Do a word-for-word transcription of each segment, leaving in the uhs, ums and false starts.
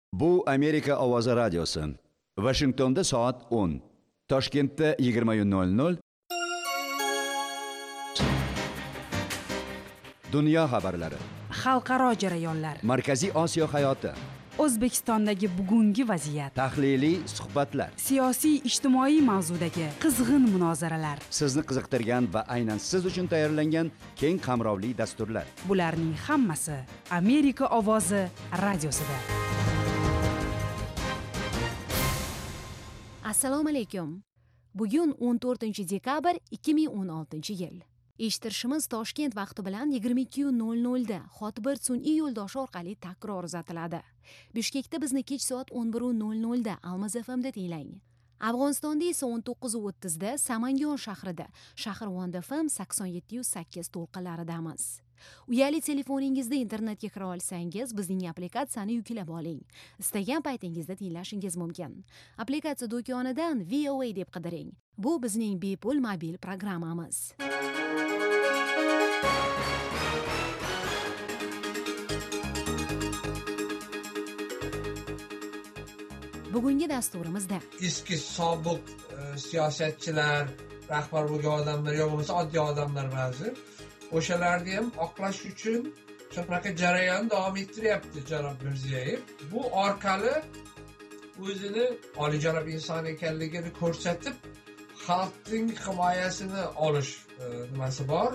Bu Amerika Ovozi radiosi. Washingtonda soat o'n, Toshkentda yigirma nol nol. Dunyo xabarlari, xalqaro jarayonlar, Markaziy Osiyo hayoti, O'zbekistondagi bugungi vaziyat, tahliliy suhbatlar, siyosiy ijtimoiy mavzudagi qizg'in munozaralar, sizni qiziqtirgan va aynan siz uchun tayyorlangan keng qamrovli dasturlar. Bularning hammasi Amerika Ovozi radiosida. Assalomu alaykum. Bugun o'n to'rtinchi dekabr ikki ming o'n oltinchi yil. Eshittirishimiz Toshkent vaqti bilan yigirma ikki nol nol da Xotbir sun'iy yo'ldoshi orqali takror uzatiladi. Bishkekda bizni kech soat o'n bir nol nol da Almaz F M da tinglang. Afg'onistonda esa o'n to'qqiz o'ttiz da Samangon shahrida Shahrvand F M sakson yetti sakkiz to'lqinlaridamiz. Uyali telefoningizda internetga kira olsangiz, bizning applikatsiyani yuklab oling. Istagan paytingizda tinglashingiz mumkin. Applikatsiya do'konidan V O A deb qidiring. Bu bizning bepul mobil programmamiz. Bugungi dasturimizda eski sobiq e, siyosatchilar, rahbar bo'lgan odamlar yo bo'lmasa oddiy odamlar ba'zi o'shalarni ham oqlash uchun shunaqa jarayon davom ettiryapti janob Mirziyoyev. Bu orqali o'zini oliyjanob inson ekanligini ko'rsatib, xalqning himoyasini olish e, nimasi bor.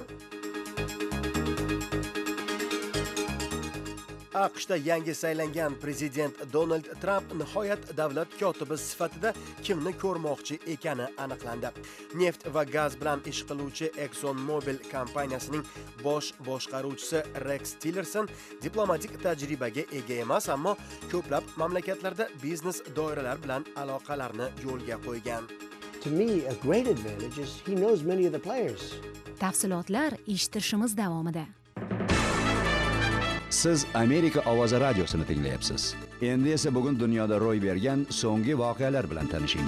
AQShda yangi saylangan prezident Donald Trump nihoyat davlat kotibi sifatida kimni ko'rmoqchi ekani aniqlandi. Neft va gaz bilan ish qiluvchi ExxonMobil kompaniyasining bosh boshqaruvchisi Rex Tillerson diplomatik tajribaga ega emas, ammo ko'plab mamlakatlarda biznes doiralar bilan aloqalarni yo'lga qo'ygan. To me, a great advantage is he knows many of the players. Tafsilotlar eshittirishimiz davomida. Siz Amerika Ovozi radiosini tinglayapsiz. Endi esa bugun dunyoda ro'y bergan so'nggi voqealar bilan tanishing.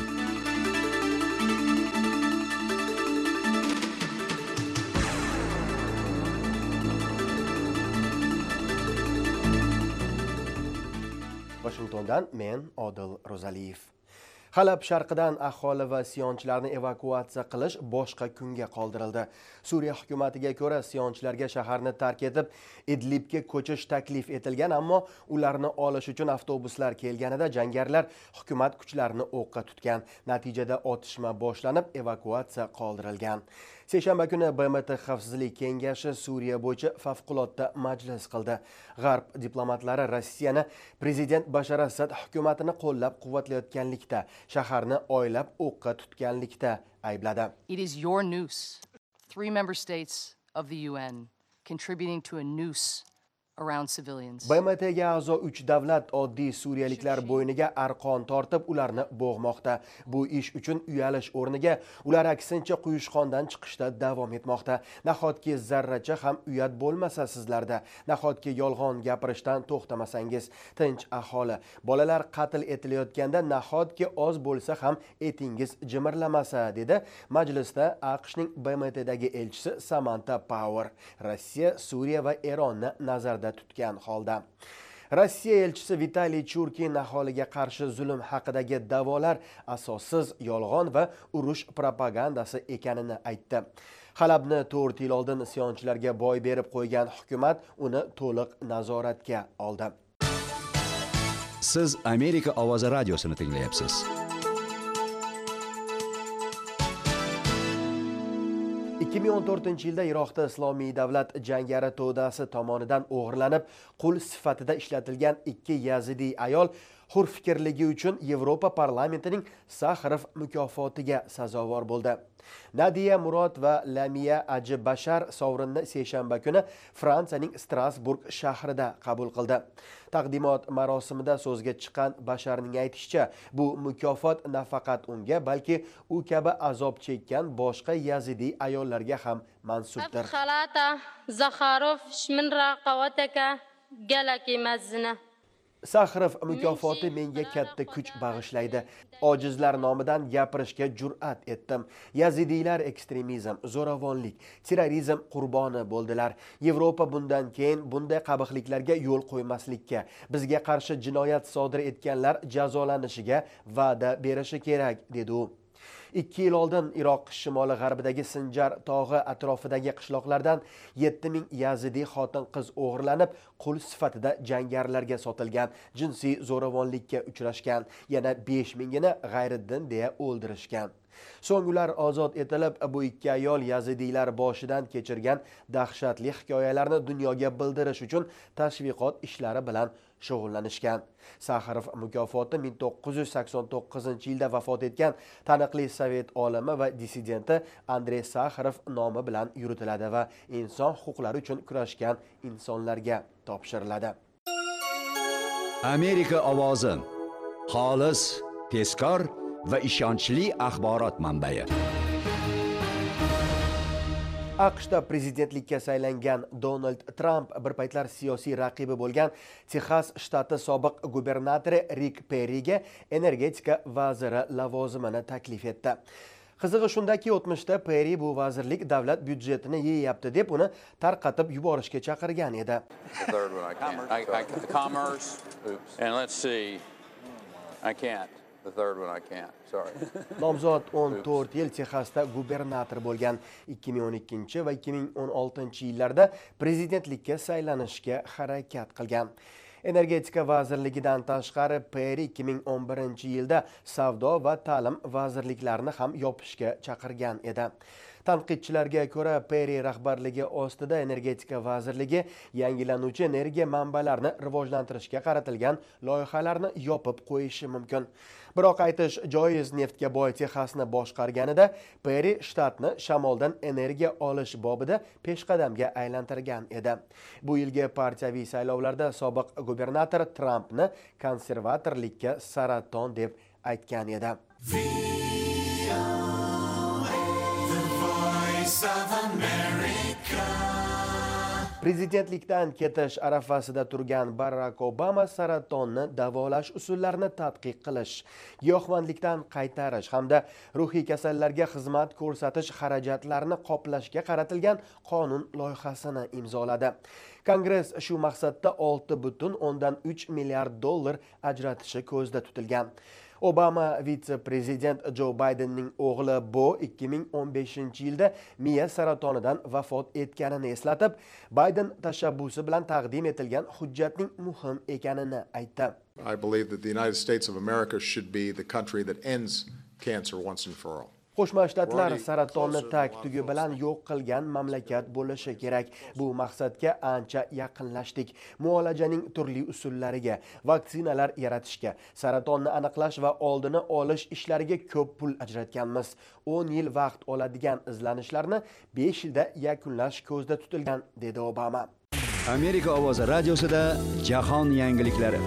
Washingtondan men Odil Ro'zaliyev. Halab sharqidan aholi va isyonchilarni evakuatsiya qilish boshqa kunga qoldirildi. Suriya hukumatiga ko'ra isyonchilarga shaharni tark etib Idlibga ko'chish taklif etilgan, ammo ularni olish uchun avtobuslar kelganida jangarilar hukumat kuchlarini o'qqa tutgan. Natijada otishma boshlanib, evakuatsiya qoldirilgan. Seshanba kuni B M T Xavfsizlik kengashi Suriya bo'yicha favqulodda majlis qildi. G'arb diplomatlari Rossiyani prezident Bashar Asad hukumatini qo'llab-quvvatlayotganlikda, shaharni oylab o'qqa tutganlikda aybladi. It is your noose. Three member states of the U N contributing to a noose around civilians. B M T'ga a'zo uch davlat oddiy suriyaliklar bo'yniga arqon tortib ularni bo'g'moqda. Bu ish uchun uyalish o'rniga ular aksincha quyushqondan chiqishda davom etmoqda. Nahotki zarracha ham uyat bo'lmasa sizlarda, nahotki yolg'on gapirishdan to'xtamasangiz, tinch aholi, bolalar qatl etilayotganda nahotki oz bo'lsa ham etingiz jimirlamasa, dedi majlisda AQShning B M T'dagi elchisi Samantha Power. Rossiya, Suriya va Eronni nazarda tutgan holda. Rossiya elchisi Vitaliy Churkin aholiga qarshi zulm haqidagi da'volar asossiz yolg'on va urush propagandasi ekanini aytdi. Halabni to'rt yil oldin isyonchilarga boy berib qo'ygan hukumat uni to'liq nazoratga oldi. Siz Amerika Ovozi radiosini tinglayapsiz. ikki ming o'n to'rtinchi yilda Iroqda Islomiy davlat jangari to'dasi tomonidan o'g'irlanib, qul sifatida ishlatilgan ikki yazidiy ayol hurfikrligi uchun Yevropa parlamentining Saxarov mukofotiga sazovor bo'ldi. Nadiya Murod va Lamiya Aji Bashar sovrinni seshanba kuni Fransiyaning Strasburg shahrida qabul qildi. Taqdimot marosimida so'zga chiqqan Basharning aytishicha, bu mukofot nafaqat unga, balki u kabi azob chekkan boshqa yazidiy ayollarga ham mansubdir. Saxrov mukofoti menga katta kuch bag'ishlaydi. Ojizlar nomidan gapirishga jur'at etdim. Yazidiylar ekstremizm, zo'ravonlik, terrorizm qurboni bo'ldilar. Yevropa bundan keyin bunday qabihliklarga yo'l qo'ymaslikka, bizga qarshi jinoyat sodir etganlar jazolanishiga va'da berishi kerak, dedi u. ikki yil oldin Iroq shimoli g'arbidagi Sinjar tog'i atrofidagi qishloqlardan yetti ming yazidiy xotin-qiz o'g'irlanib, qul sifatida jangarilarga sotilgan, jinsiy zo'ravonlikka uchrashgan, yana besh mingini g'ayriddin deya o'ldirishgan. So'ng ular ozod etilib, bu ikki ayol yazidiylar boshidan kechirgan dahshatli hikoyalarni dunyoga bildirish uchun tashviqot ishlari bilan shug'ullanishgan. Saxarov mukofoti ming to'qqiz yuz sakson to'qqizinchi yilda vafot etgan taniqli sovet olimi va dissidenti Andrey Saxarov nomi bilan yuritiladi va inson huquqlari uchun kurashgan insonlarga topshiriladi. Amerika ovozi xolis, tezkor va ishonchli axborot manbai. AQShda prezidentlikka saylangan Donald Trump bir paytlar siyosiy raqibi bo'lgan Texas shtati sobiq gubernatori Rick Perryga energetika vaziri lavozimini taklif etdi. Qizig'i shundaki, o'tmishda Perry bu vazirlik davlat byudjetini yeyapti deb uni tarqatib yuborishga chaqirgan edi. The third one I can't. Sorry. Nomzod o'n to'rt yil Texasda gubernator bo'lgan. ikki ming o'n ikkinchi va ikki ming o'n oltinchi yillarda prezidentlikka saylanishga harakat qilgan. Energetika vazirligidan tashqari Perry ikki ming o'n birinchi yilda savdo va ta'lim vazirliklarini ham yopishga chaqirgan edi. Tanqidchilarga ko'ra, Perry rahbarligi ostida energetika vazirligi yangilanuvchi energiya manbalarini rivojlantirishga qaratilgan loyihalarni yopib qo'yishi mumkin. Biroq aytish joiz, neftga boy Texasni boshqarganida Perry shtatni shamoldan energiya olish bobida peshqadamga aylantirgan edi. Bu yilgi partiyaviy saylovlarda sobiq gubernator Trumpni konservatorlikka saraton deb aytgan edi. Prezidentlikdan ketish arafasida turgan Barack Obama saratonni davolash usullarini tadqiq qilish, giyohvandlikdan qaytarish hamda ruhiy kasallarga xizmat ko'rsatish xarajatlarini qoplashga qaratilgan qonun loyihasini imzoladi. Kongress shu maqsadda olti butun o'ndan uch milliard dollar ajratishi ko'zda tutilgan. Obama vitse-prezident Joe Bidenning o'g'li Bo ikki ming o'n beshinchi yilda miya saratonidan vafot etganini eslatib, Biden tashabbusi bilan taqdim etilgan hujjatning muhim ekanini aytdi. I believe that the United States of America should be the country that ends cancer once and for all. Qo'shma Shtatlar saratonni tag tugi bilan yo'q qilgan mamlakat bo'lishi kerak. Bu maqsadga ancha yaqinlashdik. Muolajaning turli usullariga, vaksinalar yaratishga, saratonni aniqlash va oldini olish ishlariga ko'p pul ajratganmiz. o'n yil vaqt oladigan izlanishlarni besh yilda yakunlash ko'zda tutilgan, dedi Obama. Amerika ovozi radiosida jahon yangiliklari.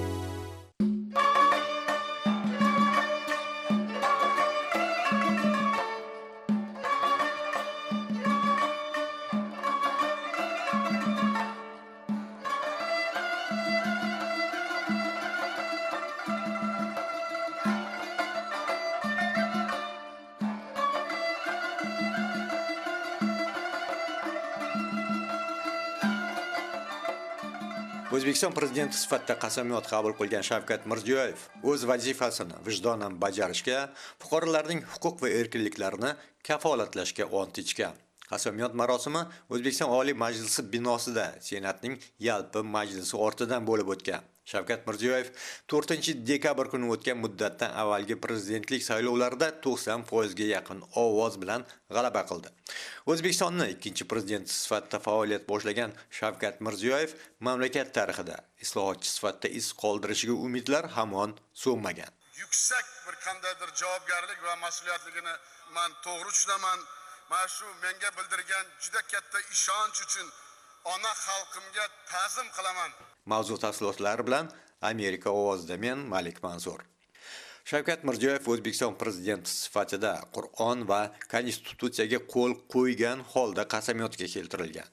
O'zbekiston prezidenti sifatida qasamyod qabul qilgan Shavkat Mirziyoyev o'z vazifasini vijdonan bajarishga, fuqarolarning huquq va erkinliklarini kafolatlashga ont ichgan. Qasamyod marosimi O'zbekiston Oliy Majlisi binosida Senatning yalpi majlisi ortidan bo'lib o'tgan. Shavkat Mirziyoyev to'rtinchi dekabr kuni o'tgan muddatdan avvalgi prezidentlik saylovlarida to'qson foizga yaqin ovoz bilan g'alaba qildi. O'zbekistonni ikkinchi prezident sifatida faoliyat boshlagan Shavkat Mirziyoyev mamlakat tarixida islohotchi sifatida iz qoldirishiga umidlar hamon so'nmagan. Yuksak bir qandaydir javobgarlik va mas'uliyatligini men to'g'ri tushunaman. Mana shu menga bildirgan juda katta ishonch uchun ona xalqimga ta'zim qilaman. Mavzu tafsilotlari bilan Amerika ovozida men Malik Mansur. Shavkat Mirziyoyev O'zbekiston prezidenti sifatida Qur'on va konstitutsiyaga qo'l qo'ygan holda qasamyodga keltirilgan.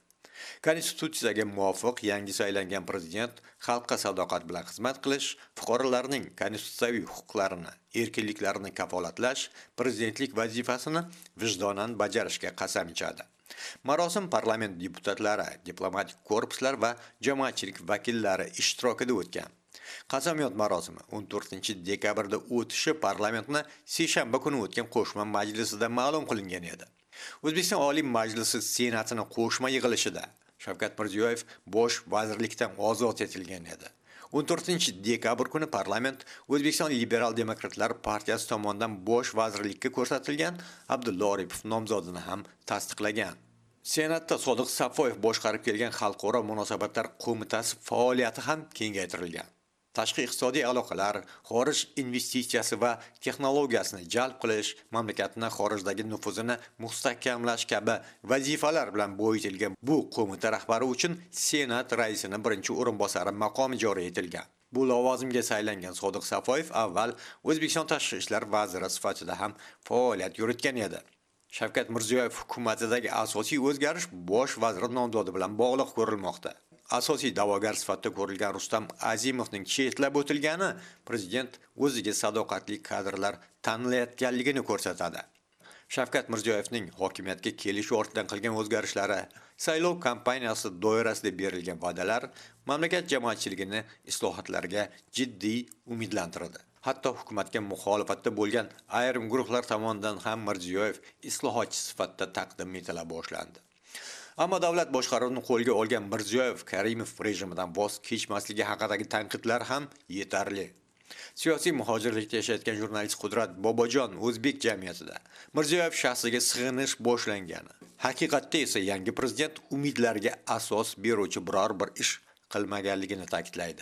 Konstitutsiyaga muvofiq yangi saylangan prezident xalqqa sadoqat bilan xizmat qilish, fuqarolarning konstitutsiyaviy huquqlarini, erkinliklarini kafolatlash, prezidentlik vazifasini vijdonan bajarishga qasam ichadi. Marosim parlament deputatlari, diplomatik korpuslar va jamoatchilik vakillari ishtirokida o'tgan. Qasamyod marosimi o'n to'rtinchi dekabrda o'tishi parlamentni seshanba kuni o'tgan qo'shma majlisida ma'lum qilingan edi. O'zbekiston Oliy Majlisi Senatining qo'shma yig'ilishida Shavkat Mirziyoyev bosh vazirlikdan ozod etilgan edi. o'n to'rtinchi dekabr kuni parlament O'zbekiston Liberal Demokratlar partiyasi tomonidan bosh vazirlikka ko'rsatilgan Abdulla Oripov nomzodini ham tasdiqlagan. Senatda Sodiq Safoyev boshqarib kelgan Xalqaro munosabatlar qo'mitasi faoliyati ham kengaytirilgan. Tashqi iqtisodiy aloqalar, xorij investitsiyasi va texnologiyasini jalb qilish, mamlakatning xorijdagi nufuzini mustahkamlash kabi vazifalar bilan boyitilgan bu qo'mita rahbari uchun Senat raisining birinchi o'rinbosari maqomi joriy etilgan. Bu lavozimga saylangan Sodiq Safoyev avval O'zbekiston tashqi ishlar vaziri sifatida ham faoliyat yuritgan edi. Shavkat Mirziyoyev hukumatidagi asosiy o'zgarish bosh vazir nomzodi bilan bog'liq ko'rilmoqda. Asosiy da'vogar sifatida ko'rilgan Rustam Azimovning chetlab o'tilgani prezident o'ziga sadoqatli kadrlar tanlayotganligini ko'rsatadi. Shavkat Mirziyoyevning hokimiyatga kelishi ortidan qilgan o'zgarishlari, saylov kampaniyasi doirasida berilgan va'dalar mamlakat jamoatchiligini islohotlarga jiddiy umidlantirdi. Hatto hukumatga muxolifatda bo'lgan ayrim guruhlar tomonidan ham Mirziyoyev islohotchi sifatida taqdim etila boshlandi. Ammo davlat boshqaruvini qo'lga olgan Mirziyoyev Karimov rejimidan voz kechmasligi haqidagi tanqidlar ham yetarli. Siyosiy muhojirlikda yashayotgan jurnalist Qudrat Bobojon o'zbek jamiyatida Mirziyoyev shaxsiga sig'inish boshlangani, haqiqatda esa yangi prezident umidlarga asos beruvchi biror bir ish qilmaganligini ta'kidlaydi.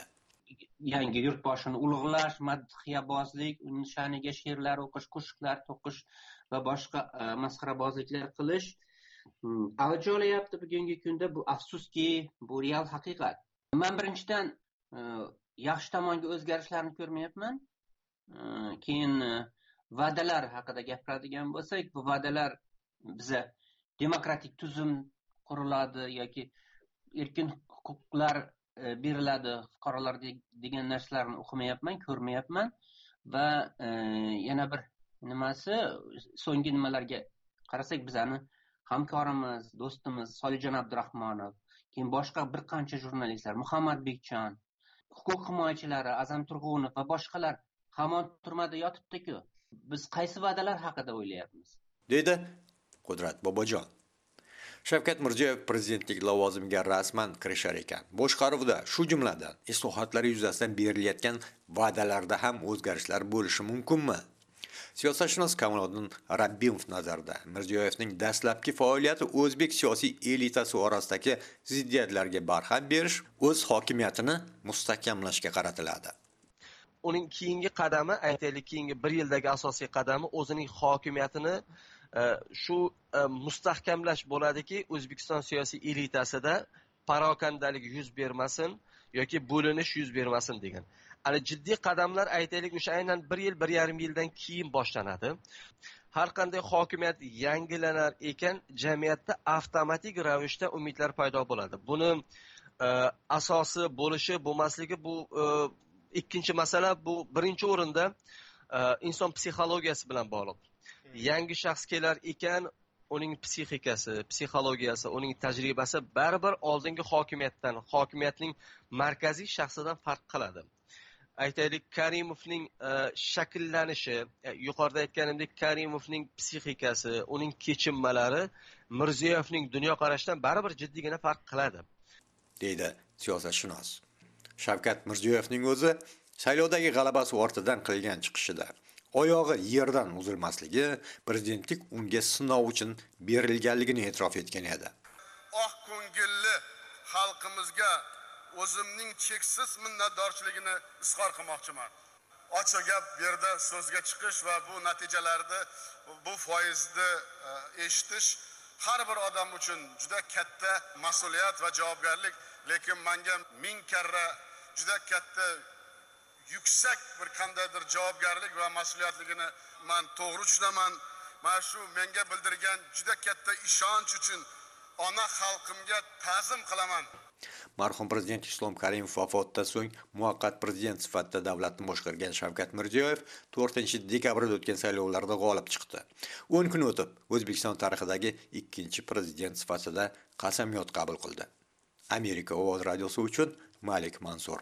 Yangi yurtboshini ulug'lash, madhiyabozlik, uning sha'niga she'rlar o'qish, qo'shiqlar to'qish va boshqa masxarabozliklar qilish avj olyapti bugungi kunda. Bu afsuski, bu real haqiqat. Men birinchidan yaxshi tomonga o'zgarishlarni ko'rmayapman. Keyin va'dalar haqida gapiradigan bo'lsak, bu va'dalar biza demokratik tuzum quriladi yoki erkin huquqlar beriladi fuqarolar degan narsalarni o'qimayapman, ko'rmayapman. Va yana bir nimasi, so'nggi nimalarga qarasak, bizani hamkorimiz, do'stimiz Solijon Abdurahmonov, keyin boshqa bir qancha jurnalistlar, Muhammad Bekjon, huquq himoyachilari Azam Turg'unov va boshqalar hamon turmada yotibdi-ku. Biz qaysi va'dalar haqida o'ylayapmiz? Dedi Qudrat Bobojon. Shavkat Mirziyoyev prezidentlik lavozimiga rasman kirishar ekan. Boshqaruvda, shu jumladan islohotlar yuzasidan berilayotgan va'dalarda ham o'zgarishlar bo'lishi mumkinmi? Siyosatshunos Kamoliddin Rabbimov nazarida Mirziyoyevning dastlabki faoliyati o'zbek siyosiy elitasi orasidagi ziddiyatlarga barham berish, o'z hokimiyatini mustahkamlashga qaratiladi. Uning keyingi qadami, aytaylik, keyingi bir yildagi asosiy qadami o'zining hokimiyatini shu mustahkamlash bo'ladiki, O'zbekiston siyosiy elitasida parokandalik yuz bermasin yoki bo'linish yuz bermasin degan. Ana jiddiy qadamlar, aytaylik, o'sha aynan bir yil, bir yarim yildan keyin boshlanadi. Har qanday hokimiyat yangilanar ekan, jamiyatda avtomatik ravishda umidlar paydo bo'ladi. Buni asosi bo'lishi, bo'lmasligi bu ikkinchi masala. Bu birinchi o'rinda inson psixologiyasi bilan bog'liq. Yangi shaxs kelar ekan, uning psixikasi, psixologiyasi, uning tajribasi baribir oldingi hokimiyatdan, hokimiyatning markaziy shaxsidan farq qiladi. Aytaylik, Karimovning shakllanishi, yuqorida aytganimdek, Karimovning psixikasi, uning kechinmalari Mirziyoyevning dunyoqarashidan baribir jiddiygina farq qiladi, deydi siyosatshunos. Shavkat Mirziyoyevning o'zi saylovdagi g'alabasi ortidan qilgan chiqishida oyog'i yerdan uzilmasligi prezidentlik unga sinov uchun berilganligini e'tirof etgan edi. Oq ko'ngilli xalqimizga o'zimning cheksiz minnatdorchiligini izhor qilmoqchiman. Ochiq gap bu yerda so'zga chiqish va bu natijalarni, bu foizni eshitish har bir odam uchun juda katta mas'uliyat va javobgarlik, lekin menga ming karra juda katta yuksak bir qandaydir javobgarlik va mas'uliyatligini men to'g'ri tushunaman. Mana shu menga bildirgan juda katta ishonch uchun ona xalqimga ta'zim qilaman. Marhum prezident Islom Karimov vafotidan so'ng muvaqqat prezident sifatida davlatni boshqargan Shavkat Mirziyoyev to'rtinchi dekabrda o'tgan saylovlarda g'olib chiqdi. o'n kun o'tib, O'zbekiston tarixidagi ikkinchi prezident sifatida qasamyod qabul qildi. Amerika ovoz radiosi uchun Malik Mansur.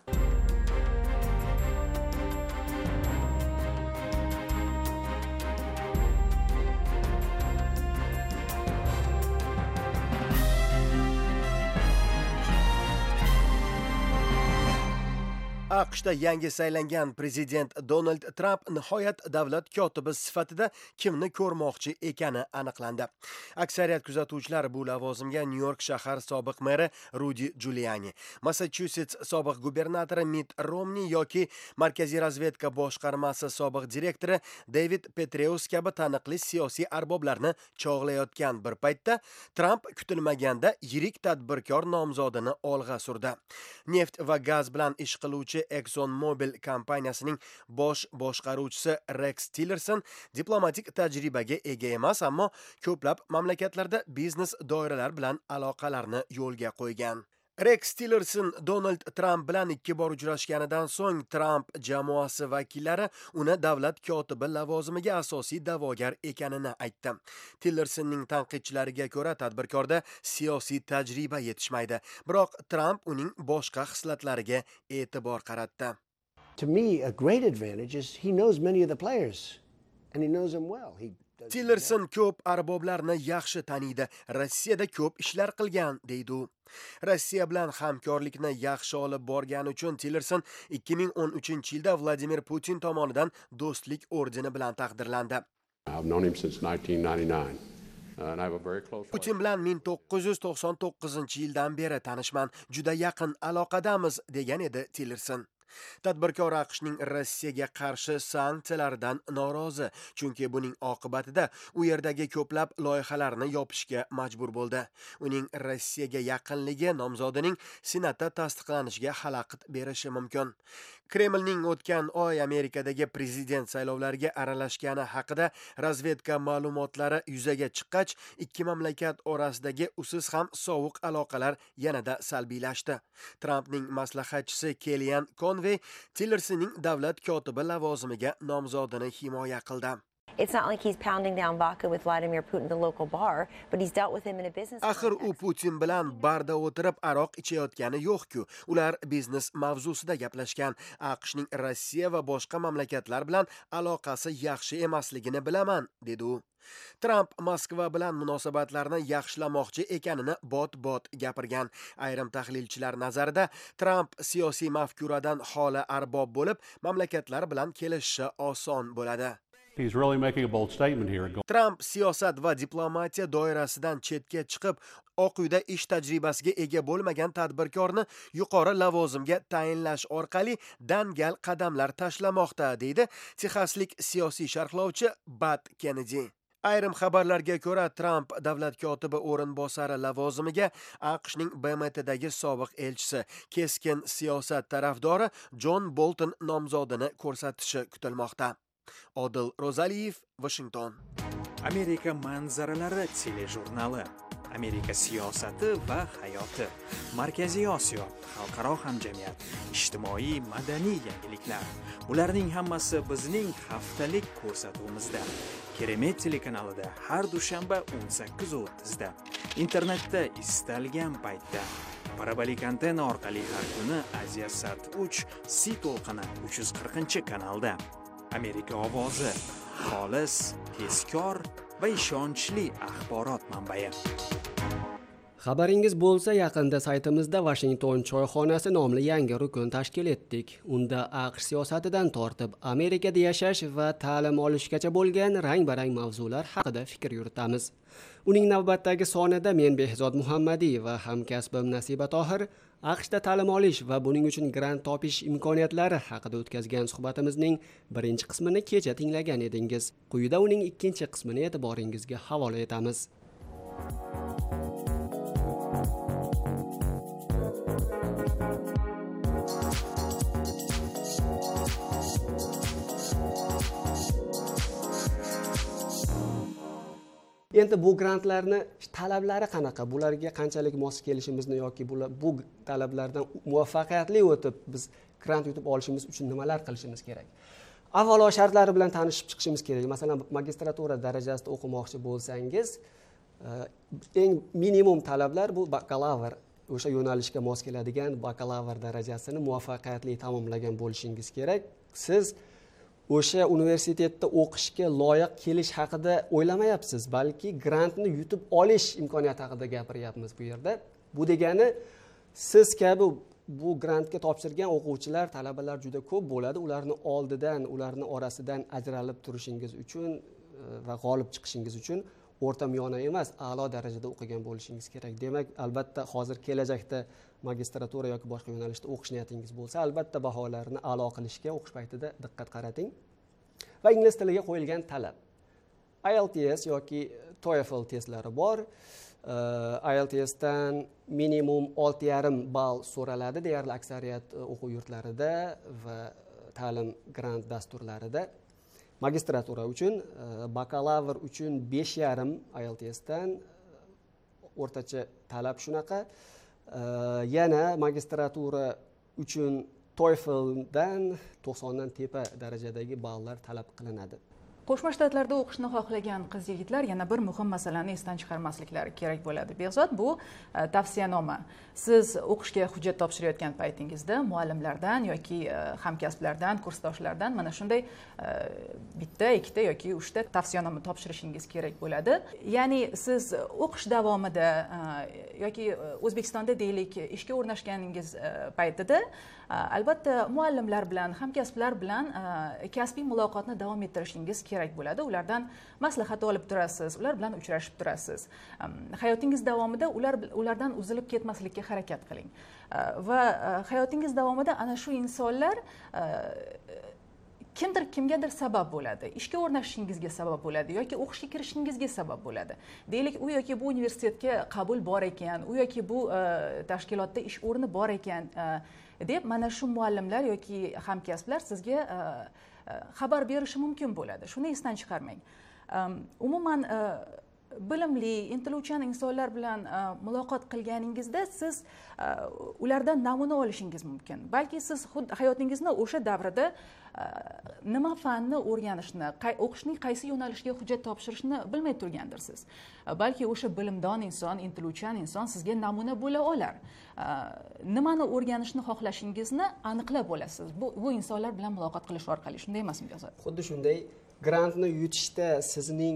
AQShda yangi saylangan prezident Donald Trump nihoyat davlat kotibi sifatida kimni ko'rmoqchi ekani aniqlandi. Aksariyat kuzatuvchilar bu lavozimga Nyu-York shahar sobiq meri Rudy Giuliani, Massachusets sobiq gubernatori Mitt Romney yoki Markaziy razvedka boshqarmasi sobiq direktori David Petraeus kabi taniqli siyosiy arboblarni chog'layotgan bir paytda Trump kutilmaganda yirik tadbirkor nomzodini olg'a surdi. Neft va gaz bilan ish qiluvchi ExxonMobil kompaniyasining bosh boshqaruvchisi Rex Tillerson diplomatik tajribaga ega emas, ammo ko'plab mamlakatlarda biznes doiralar bilan aloqalarni yo'lga qo'ygan. Rex Tillerson Donald Trump bilan ikki bor uchrashganidan so'ng Trump jamoasi vakillari uni davlat kotibi lavozimiga asosiy da'vogar ekanini aytdi. Tillersonning tanqidchilariga ko'ra tadbirkorda siyosiy tajriba yetishmaydi, biroq Trump uning boshqa xislatlariga e'tibor qaratdi. To me, a great advantage is he knows many of the players and he knows them well. He Tillerson ko'p arboblarni yaxshi taniydi, Rossiyada ko'p ishlar qilgan, deydi u. Rossiya bilan hamkorlikni yaxshi olib borgani uchun Tillerson ikki ming o'n uchinchi yilda Vladimir Putin tomonidan do'stlik ordeni bilan taqdirlandi. I've known him since nineteen ninety-nine. And I have a very close Putin bilan ming to'qqiz yuz to'qson to'qqizinchi yildan beri tanishman, juda yaqin aloqadamiz, degan edi Tillerson. Tadbirkor AQShning Rossiyaga qarshi sanksiyalaridan norozi, chunki buning oqibatida u yerdagi ko'plab loyihalarni yopishga majbur bo'ldi. Uning Rossiyaga yaqinligi nomzodining Senatda tasdiqlanishiga xalaqit berishi mumkin. Kremlning o'tgan oy Amerikadagi prezident saylovlariga aralashgani haqida razvedka ma'lumotlari yuzaga chiqqach, ikki mamlakat orasidagi usiz ham sovuq aloqalar yanada salbiylashdi. Trumpning maslahatchisi Kellyanne Conway Tillersonning davlat kotibi lavozimiga nomzodini himoya qildi. It's not like he's pounding down vodka with Vladimir Putin at the local bar, but he's dealt with him in a business Axir u Putin bilan barda o'tirib aroq ichayotgani yo'q-ku. Ular biznes mavzusida gaplashgan. AQShning Rossiya va boshqa mamlakatlar bilan aloqasi yaxshi emasligini bilaman, dedi u. Trump Moskva bilan munosabatlarni yaxshilamoqchi ekanini bot-bot gapirgan. Ayrim tahlilchilar nazarida Trump siyosiy mafkuradan xoli arbob bo'lib, mamlakatlar bilan kelishishi oson bo'ladi. He's really making a bold statement here. Trump siyosat va diplomatiya doirasidan chetga chiqib, Oq uyda ish tajribasiga ega bo'lmagan tadbirkorni yuqori lavozimga tayinlash orqali dangal qadamlar tashlamoqda, deydi Texaslik siyosiy sharhlovchi Bud Kennedy. Ayrim xabarlarga ko'ra Trump davlat kotibi o'rinbosari lavozimiga AQShning B M Tdagi sobiq elchisi, keskin siyosat tarafdori John Bolton nomzodini ko'rsatishi kutilmoqda. Odil Rozaliyev, Washington. Amerika manzaralari telejurnali. Amerika siyosati va hayoti. Markaziy Osiyo, xalqaro hamjamiyat, ijtimoiy madaniy yangiliklar. Bularning hammasi bizning haftalik ko'rsatuvimizda. Keremet telekanalida har dushanba o'n sakkiz o'ttiz da. Internetda istalgan paytda. Parabolik antenna orqali har kuni Aziyasat uch C to'lqini uch yuz qirqinchi kanalda. Amerika ovozi, xolis, tezkor va ishonchli axborot manbai. Xabaringiz bo'lsa, yaqinda saytimizda Washington choyxonasi nomli yangi rukun tashkil etdik. Unda AQSh siyosatidan tortib Amerikada yashash va ta'lim olishgacha bo'lgan rang-barang mavzular haqida fikr yuritamiz. Uning navbatdagi sonida men Behzod Muhammadiy va hamkasbim Nasiba Tohir AQShda ta'lim olish va buning uchun grant topish imkoniyatlari haqida o'tkazgan suhbatimizning birinchi qismini kecha tinglagan edingiz. Quyida uning ikkinchi qismini e'tiboringizga havola etamiz. Endi bu grantlarni talablari qanaqa? Bularga qanchalik mos kelishimizni yoki bular bu talablardan muvaffaqiyatli o'tib biz grant yutib olishimiz uchun nimalar qilishimiz kerak? Avvalo shartlari bilan tanishib chiqishimiz kerak. Masalan, magistratura darajasida o'qimoqchi bo'lsangiz, eng minimum talablar bu bakalavr, o'sha yo'nalishga mos keladigan bakalavr darajasini muvaffaqiyatli tamomlagan bo'lishingiz kerak. Siz o'sha universitetda o'qishga loyiq kelish haqida o'ylamayapsiz, balki grantni yutib olish imkoniyati haqida gapiryapmiz bu yerda. Bu degani siz kabi bu grantga topshirgan o'quvchilar, talabalar juda ko'p bo'ladi. Ularni oldidan, ularni orasidan ajralib turishingiz uchun va g'olib chiqishingiz uchun o'rtamiyona emas, a'lo darajada o'qigan bo'lishingiz kerak. Demak, albatta hozir kelajakda magistratura yoki boshqa yo'nalishda o'qish niyatingiz bo'lsa, albatta baholarni a'lo qilishga o'qish paytida diqqat qarating. Va ingliz tiliga qo'yilgan talab. I E L T S yoki TOEFL testlari bor. I E L T S dan minimum olti yarim ball so'raladi deyarli aksariyat o'quv yurtlarida va ta'lim grant dasturlarida. Magistratura uchun, bakalavr uchun besh yarim I E L T S dan o'rtacha talab shunaqa. Yana magistratura uchun TOEFL dan to'qsondan tepa darajadagi ballar talab qilinadi. Qo'shma Shtatlarda o'qishni xohlagan qiz-yigitlar yana bir muhim masalani esdan chiqarmasliklari kerak bo'ladi. Behzod, bu tavsiyanoma. Siz o'qishga hujjat topshirayotgan paytingizda muallimlardan yoki hamkasblardan, kursdoshlardan mana shunday bitta, ikkita yoki uchta tavsiyanoma topshirishingiz kerak bo'ladi. Ya'ni siz o'qish davomida yoki O'zbekistonda deylik ishga o'rnashganingiz paytida albatta muallimlar bilan, hamkasblar bilan kasbiy muloqotni davom ettirishingiz kerak bo'ladi. Ulardan maslahat olib turasiz, ular bilan uchrashib turasiz. Hayotingiz davomida ular ulardan uzilib ketmaslikka harakat qiling. Va hayotingiz davomida ana shu insonlar kimdir kimgadir sabab bo'ladi. Ishga o'rnashishingizga sabab bo'ladi yoki o'qishga kirishingizga sabab bo'ladi. Deylik, u yoki bu universitetga qabul bor ekan, u yoki bu tashkilotda ish o'rni bor ekan deb mana shu muallimlar yoki hamkasblar sizga xabar berishi mumkin bo'ladi. Shuni esdan chiqarmang. Umuman bilimli, intiluvchan insonlar bilan muloqot qilganingizda siz ulardan namuna olishingiz mumkin. Balki siz hayotingizni o'sha davrida nima fanni o'rganishni, o'qishning qaysi yo'nalishga hujjat topshirishni bilmay turgandirsiz. Balki o'sha bilimdon inson, intiluvchan inson sizga namuna bo'la olar. Nimani o'rganishni xohlashingizni aniqlab olasiz. Bu bu insonlar bilan muloqot qilish orqali, shunday emasmi Behzod? Xuddi shunday. Grantni yutishda sizning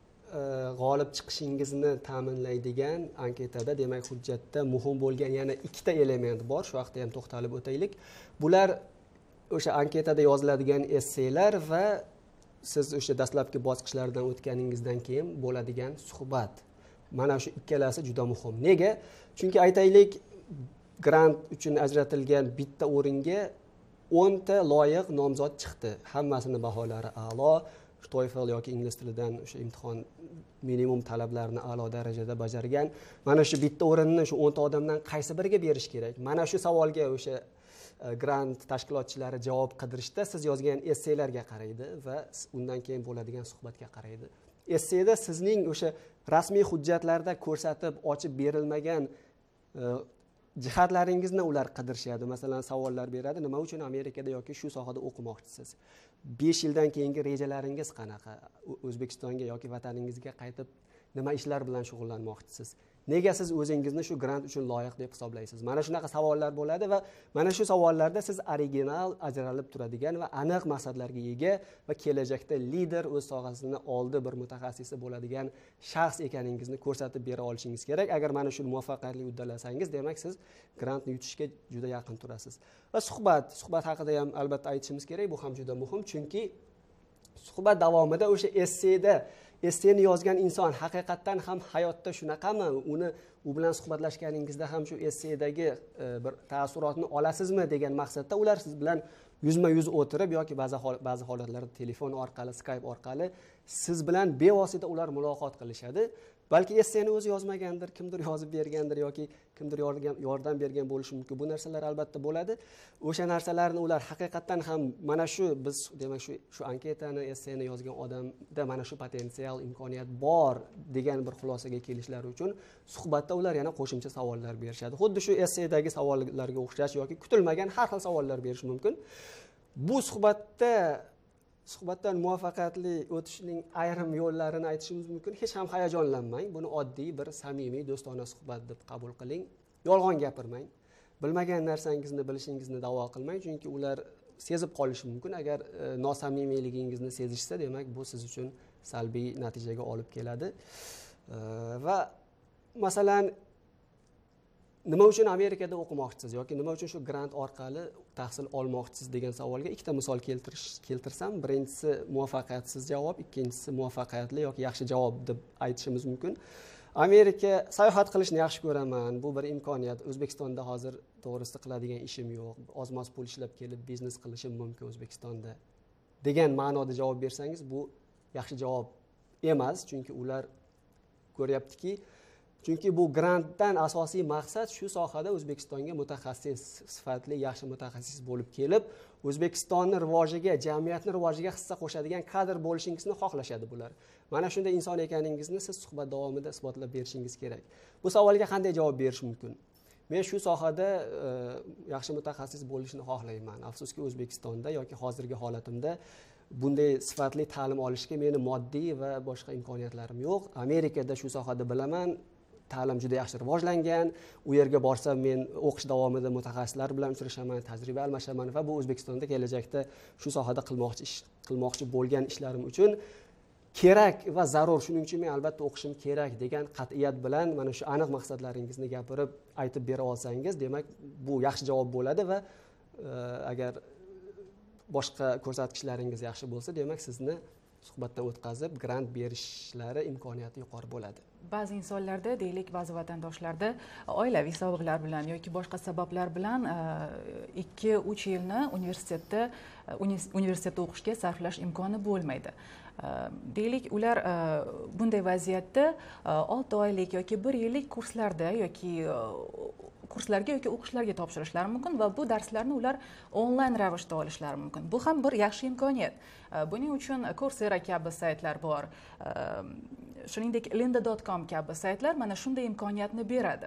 g'olib chiqishingizni ta'minlaydigan anketada, demak hujjatda muhim bo'lgan yana ikkita element bor. Shu vaqtda ham to'xtalib o'taylik. Bular o'sha anketada yoziladigan esseylar va siz o'sha dastlabki bosqichlardan o'tganingizdan keyin bo'ladigan suhbat. Mana shu ikkalasi juda muhim. Nega? Chunki aytaylik, grant uchun ajratilgan bitta o'ringa o'nta loyiq nomzod chiqdi. Hammasini baholari a'lo. TOEFL yoki ingliz tilidan o'sha imtihon minimum talablarni a'lo darajada bajargan. Mana shu bitta o'rinni shu o'nta odamdan qaysi biriga berish kerak? Mana shu savolga o'sha grant tashkilotchilari javob qidirishda siz yozgan esseylarga qaraydi va undan keyin bo'ladigan suhbatga qaraydi. Esseyda sizning o'sha rasmiy hujjatlarda ko'rsatib ochib berilmagan jihatlaringizni ular qidirishadi. Masalan, savollar beradi. Nima uchun Amerikada yoki shu sohada o'qimoqchisiz? besh yildan keyingi rejalaringiz qanaqa? O'zbekistonga yoki vataningizga qaytib nima ishlar bilan shug'ullanmoqchisiz? Nega siz o'zingizni shu grant uchun loyiq deb hisoblaysiz? Mana shunaqa savollar bo'ladi va mana shu savollarda siz original, ajralib turadigan va aniq maqsadlarga ega va kelajakda lider, o'z sohasini oldi bir mutaxassisi bo'ladigan shaxs ekaningizni ko'rsatib bera olishingiz kerak. Agar mana shuni muvaffaqiyatli uddalasangiz, demak siz grantni yutishga juda yaqin turasiz. Va suhbat, suhbat haqida ham albatta aytishimiz kerak. Bu ham juda muhim, chunki suhbat davomida o'sha esseyda esseyni yozgan inson haqiqatdan ham hayotda shunaqami? Uni u bilan suhbatlashganingizda ham shu esseydagi bir taassurotni olasizmi degan maqsadda ular siz bilan yuzma-yuz o'tirib yoki ba'zi ba'zi holatlarda telefon orqali, Skype orqali siz bilan bevosita ular muloqot qilishadi. balki esseni o'zi yozmagandir, kimdir yozib bergandir yoki kimdir yordam bergan bo'lishi mumkin. Bu narsalar albatta bo'ladi. O'sha narsalarni ular haqiqatan ham mana shu biz demak shu shu anketani esseni yozgan odamda mana shu potensial, imkoniyat bor degan bir xulosaga kelishlari uchun suhbatda ular yana qo'shimcha savollar berishadi. Xuddi shu essedagi savollarga o'xshash yoki kutilmagan har xil savollar berish mumkin. Bu suhbatda suhbatdan muvaffaqiyatli o'tishning ayrim yo'llarini aytishimiz mumkin. Hech ham hayajonlanmang. Buni oddiy bir samimiy, do'stona suhbat deb qabul qiling. Yolg'on gapirmang. Bilmagan narsangizni bilishingizni da'vo qilmang, chunki ular sezib qolishi mumkin. Agar e, nosamimiyligingizni sezishsa, demak bu siz uchun salbiy natijaga olib keladi. E, va masalan nima uchun Amerikada o'qimoqchisiz yoki nima uchun shu grant orqali tahsil olmoqchisiz degan savolga ikkita misol keltirish keltirsam, birinchisi muvaffaqiyatsiz javob, ikkinchisi muvaffaqiyatli yoki yaxshi javob deb aytishimiz mumkin. Amerika sayohat qilishni yaxshi ko'raman. Bu bir imkoniyat. O'zbekistonda hozir to'g'risi qiladigan ishim yo'q. Ozmoz pul ishlab kelib biznes qilishim mumkin O'zbekistonda degan ma'noda javob bersangiz, bu yaxshi javob emas, chunki ular ko'ryaptiki, chunki bu grantdan asosiy maqsad shu sohada O'zbekistonga mutaxassis, sifatli yaxshi mutaxassis bo'lib kelib, O'zbekistonni rivojiga, jamiyatni rivojiga hissa qo'shadigan kadr bo'lishingizni xohlashadi bular. Mana shunday inson ekaningizni siz suhbat davomida isbotlab berishingiz kerak. Bu savolga qanday javob berish mumkin? Men shu sohada e, yaxshi mutaxassis bo'lishni xohlayman. Afsuski O'zbekistonda yoki hozirgi holatimda bunday sifatli ta'lim olishga meni moddiy va boshqa imkoniyatlarim yo'q. Amerikada shu sohada bilaman. Ta'lim juda yaxshi rivojlangan. U yerga borsam men o'qish davomida mutaxassislar bilan uchrashaman, tajriba almashaman va bu O'zbekistonda kelajakda shu sohada qilmoqchi ish qilmoqchi bo'lgan ishlarim uchun kerak va zarur. Shuning uchun men albatta o'qishim kerak degan qat'iyat bilan mana shu aniq maqsadlaringizni gapirib aytib bera olsangiz, demak bu yaxshi javob bo'ladi va e, agar boshqa ko'rsatkichlaringiz yaxshi bo'lsa, demak sizni suhbatdan o'tkazib grant berishlari imkoniyati yuqori bo'ladi. Ba'zi insonlarda, deylik, ba'zi vatandoshlarda oilaviy sabablar bilan yoki boshqa sabablar bilan ikki uch yilni universitetda universitetda o'qishga sarflash imkoni bo'lmaydi. Deylik, ular bunday vaziyatda olti oylik yoki bir yillik kurslarda yoki kurslarga yoki o'qishlarga topshirishlari mumkin va bu darslarni ular onlayn ravishda olishlari mumkin. Bu ham bir yaxshi imkoniyat. Buning uchun Coursera kabi saytlar bor. Shuningdek, lynda dot com kabi saytlar mana shunday imkoniyatni beradi.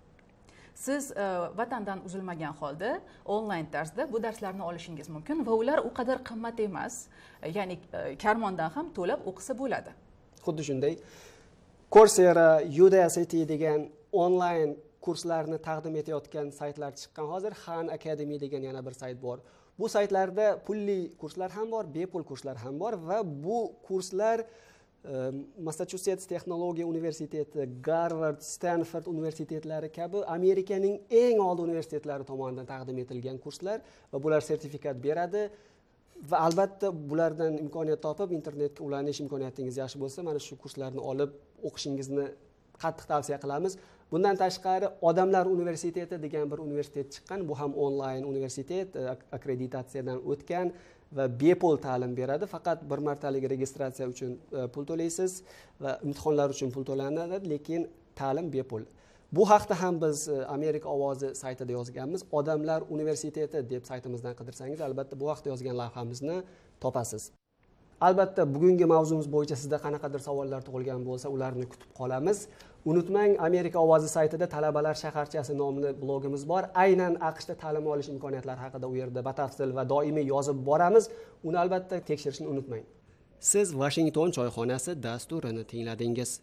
Siz vatandan uzilmagan holda onlayn tarzda bu darslarni olishingiz mumkin va ular u qadar qimmat emas. Ya'ni karmondan ham to'lab o'qisa bo'ladi. Xuddi shunday Coursera, Udacity degan onlayn kurslarni taqdim etayotgan saytlar chiqqan. Hozir Khan Academy degan yana bir sayt bor. Bu saytlarda pulli kurslar ham bor, bepul kurslar ham bor va bu kurslar Massachusetts Texnologiya universiteti, Garvard, Stanford universitetlari kabi Amerikaning eng oldi universitetlari tomonidan taqdim etilgan kurslar va bular sertifikat beradi va albatta bulardan imkoniyat topib internetga ulanish imkoniyatingiz yaxshi bo'lsa, mana shu kurslarni olib o'qishingizni qattiq tavsiya qilamiz. Bundan tashqari Odamlar universiteti degan bir universitet chiqqan. Bu ham onlayn universitet, akkreditatsiyadan o'tgan va bepul ta'lim beradi. Faqat bir martalik registratsiya uchun pul to'laysiz va imtihonlar uchun pul to'lanadi, lekin ta'lim bepul. Bu haqda ham biz Amerika ovozi saytida yozganmiz. Odamlar universiteti deb saytimizdan qidirsangiz, albatta bu haqda yozgan lavhamizni topasiz. Albatta bugungi mavzumiz bo'yicha sizda qanaqadir savollar tug'ilgan bo'lsa, ularni kutib qolamiz. Unutmang, Amerika ovozi saytida Talabalar shaharchasi nomli blogimiz bor. Aynan AQShda ta'lim olish imkoniyatlari haqida u yerda batafsil va doimiy yozib boramiz. Uni albatta tekshirishni unutmang. Siz Washington choyxonasi dasturini tingladingiz.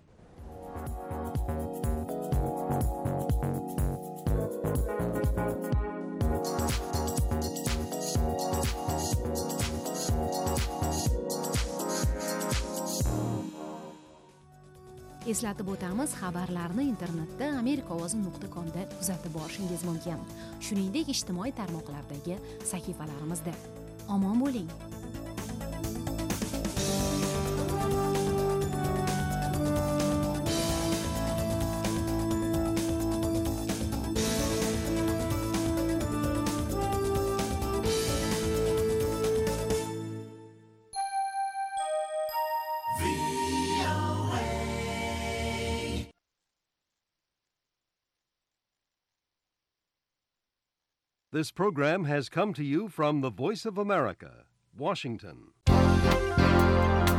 Eslatib o'tamiz, xabarlarni internetda amerika ovozi nuqta com da kuzatib borishingiz mumkin. Shuningdek, ijtimoiy tarmoqlardagi sahifalarimizda. Omon bo'ling. This program has come to you from the Voice of America, Washington.